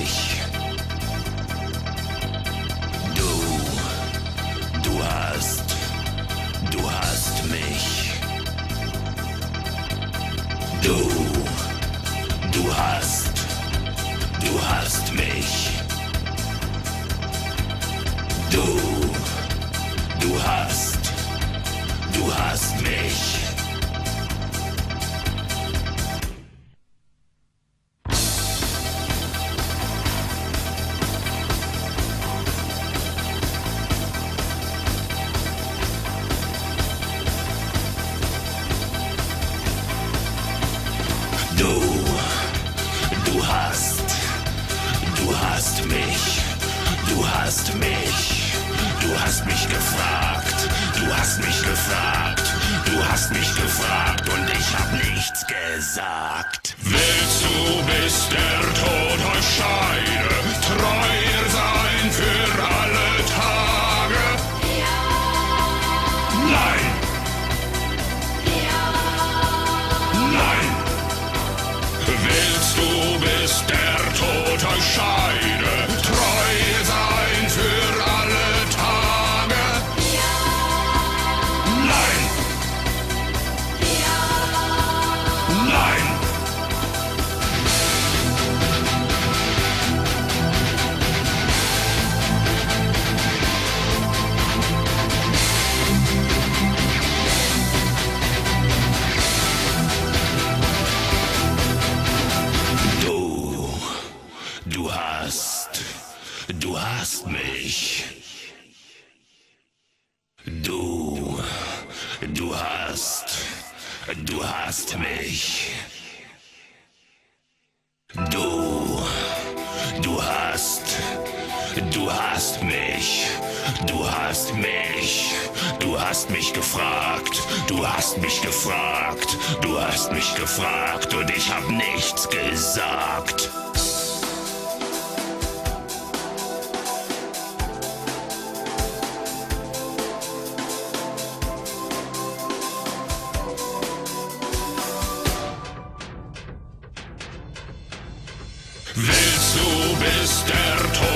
mich. Du hast mich. Du hast mich. Du hast mich. Du hast mich, du hast mich, du hast mich gefragt, du hast mich gefragt, du hast mich gefragt und ich hab nichts gesagt. Willst du, bis der Tod euch scheide, treu sein für alle Tage? Ja. Nein. Ja. Nein. Willst du, bis der Tod euch scheide, treu sein für alle Tage? Ja. Nein. Ja. Nein. Du hast mich. Du hast mich. Du hast mich. Du hast mich. Du hast mich gefragt. Du hast mich gefragt. Du hast mich gefragt und ich hab nichts gesagt. Willst du, bis der Tod